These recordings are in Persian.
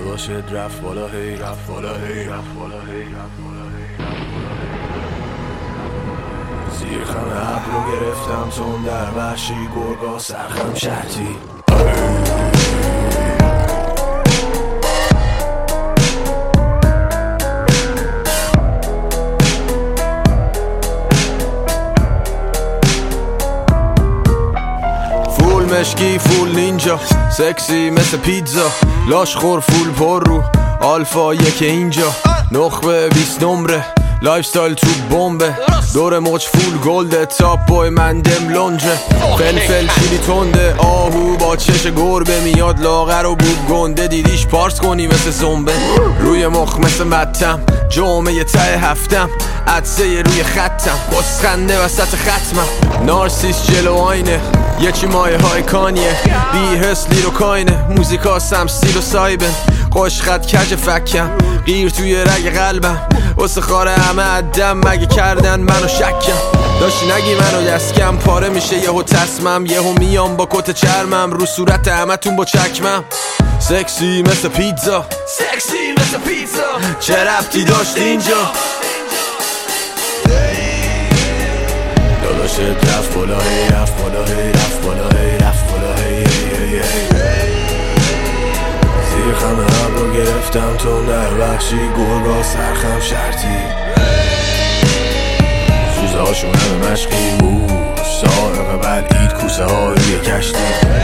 داداشت رفت بالا هی رفت بالا هی رفت بالا هی رفت بالا هی رفت بالا هی. زیر خم ابرو گرفتم تون در وحشی گرگا سرخم شرطی مشکی فول نینجا سکسی مثل پیتزا لاش خور فول پر رو آلفا یک اینجا نخبه 20 نمره لایف ستایل تو بمبه دور موج فول گلده تاپ بای من دم لونجه فلفل چیلی تنده آهو با چش گربه میاد لاغر و بوب گنده دیدیش پارس کنی مثل زنبه روی مخ مثل متم جامعه ته هفتم عدسه روی خطم بسخنده وسط ختمم نارسیس جلو آینه یه چی مایه های کانیه بی حس لیرو کاینه موزیکا سمستیل و سایبن خوش خط کج فکم غیر توی رگ قلبم واسه خاره همه عدم مگه کردن منو شکم داشتی نگی منو دستکم پاره میشه یهو تصمم یهو میام با کت چرمم رو صورت همتون با چکمم سکسی مثل پیتزا سکسی مثل پیتزا چه ربطی داشت اینجا داداشت رفت بالا هی رفت بالا هی رفت بالا هی رفت بالا هی هی هی زیر خم ابرو گرفتم تون در وحشی گرگا سرخم شرطی سوزه هاشون همه مشقی بود سارق بلعید کوسه های روی کشتی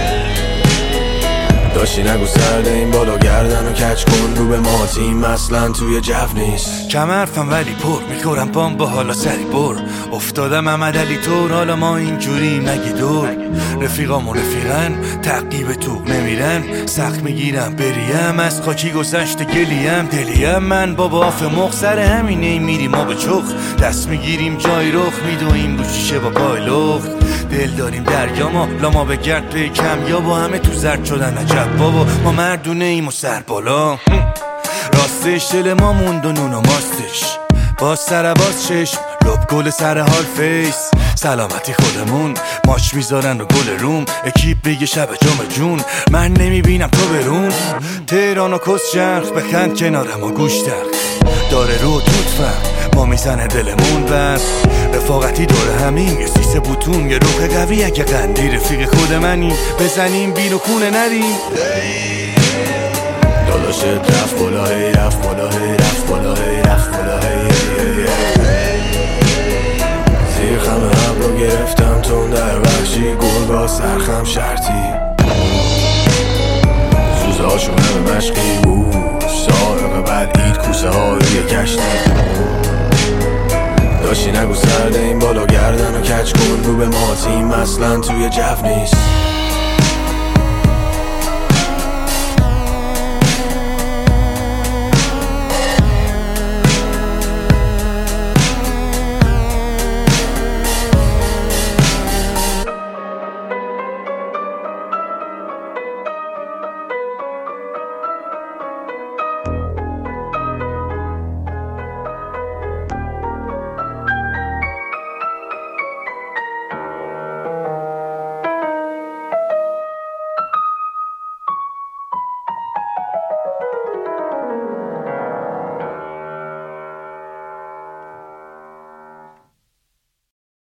داشتی نگو سرده این بالا گردن و کچ کن رو به ما تیم اصلا توی جو نیست کم حرفم ولی پر میخورم پام با حالا سری بر افتادم محمد علی طور حالا ما اینجوری نگی دور رفیقامون رفیقن تعقیب توق نمیرن سخت میگیرم بریم از خاکی گذشت گلیم دلیم من بابا آف مخ سر همینه میریم ما به چخ دست میگیریم جای رخ میدویم رو شیشه با پای لخت دل داریم دریا ما لاما به گرد پی کم یا با همه تو زرد شدن عجب بابا ما مردونه ایم و سر بالا راستش دل ما موند و نون و ماستش باز سر باز چشم لب گل سر حال فیس سلامتی خودمون ماچ میذارن و گل روم اکیپ بگه شب جام جون من نمیبینم تو برون تهران و کس جرخ بخند کنارم و گوش داره رو توتفم ما میزنه دلمون بر رفاقتی داره همین یه سیسه بوتون یه روح قوی اگه قندی رفیق خود منی بزنیم بین و کونه نریم داداشت رفت بالا هی رفت بالا هی رفت بالا هی رفت بالا هی زیر خم ابرو گرفتم تون در وحشی گرگا سرخم شرطی سوزه هاشون همه مشقی بود سارق بلعید کوسه های روی کشتی داشتی نگو سرده این بالا گردن و کچ کن رو به ما تیم اصلا توی جو نیست